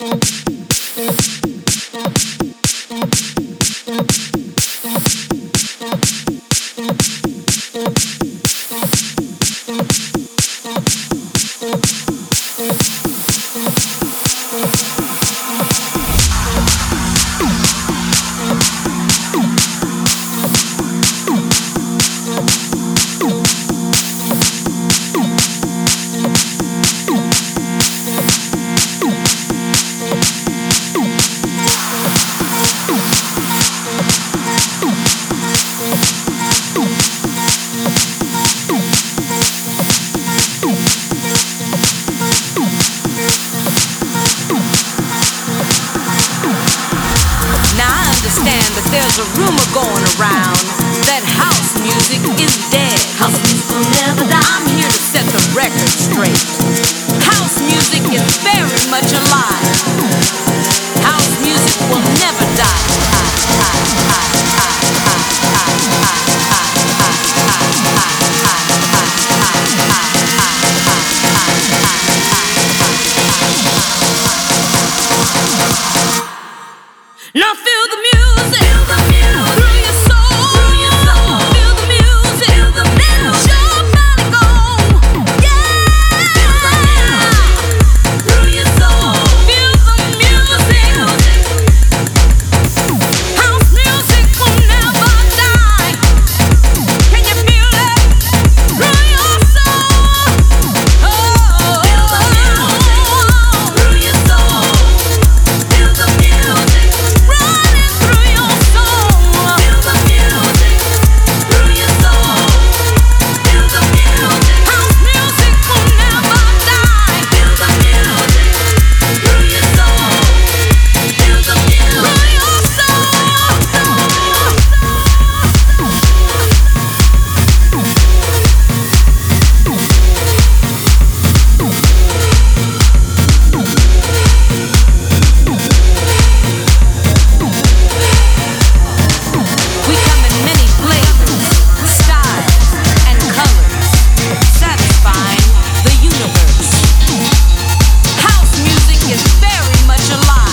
There's a rumor going around that house music is dead. House music will never die. I'm here to set the record straight. House music is very much alive. House music will never die. Now feel the music. Through your soul. Feel the music. Let your body go. Yeah. Through your soul. Feel the music. House music will never die. Can you feel it? Through your soul. Oh. Feel the music. Through your soul. Feel the music. Running through your soul. Feel the music. Through your soul. Feel the music. House music will never die. Feel the music. Through your soul. Feel the music. Through your soul. We come in many flavors, styles, and colors, satisfying the universe. House music is very much alive.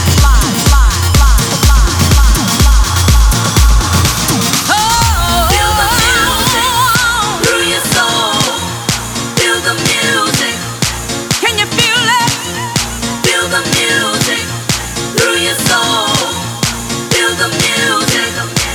Oh, feel the music through your soul. Feel the music. Can you feel it? Feel the music through your soul. Feel the music.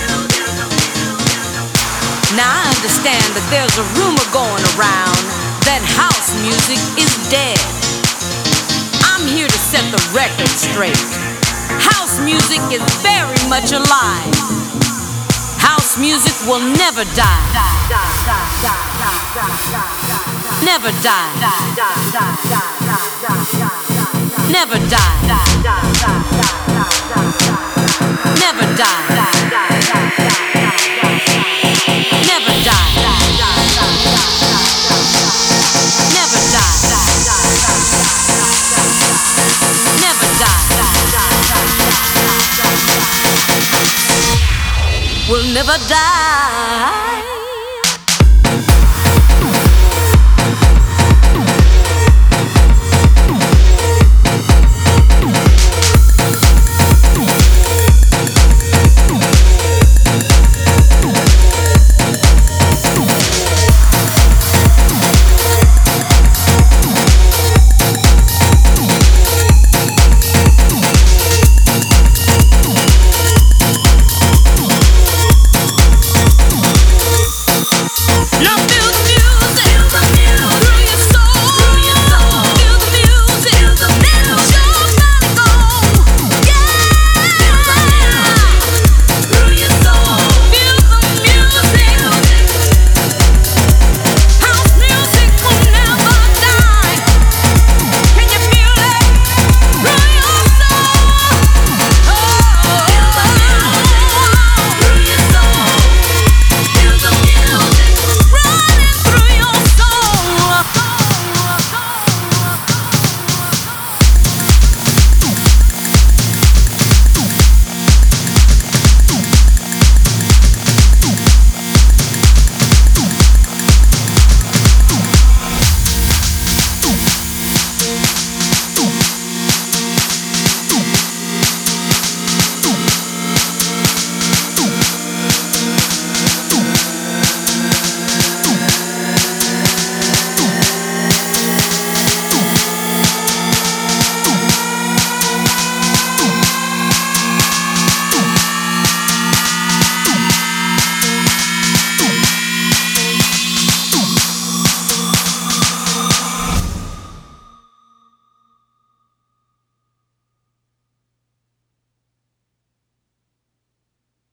Now I understand that there's a rumor going around that house music is dead. I'm here to set the record straight. House music is very much alive. House music will never die. Never die. Never die. Never die. Never die. Never die. Never die. Will never die.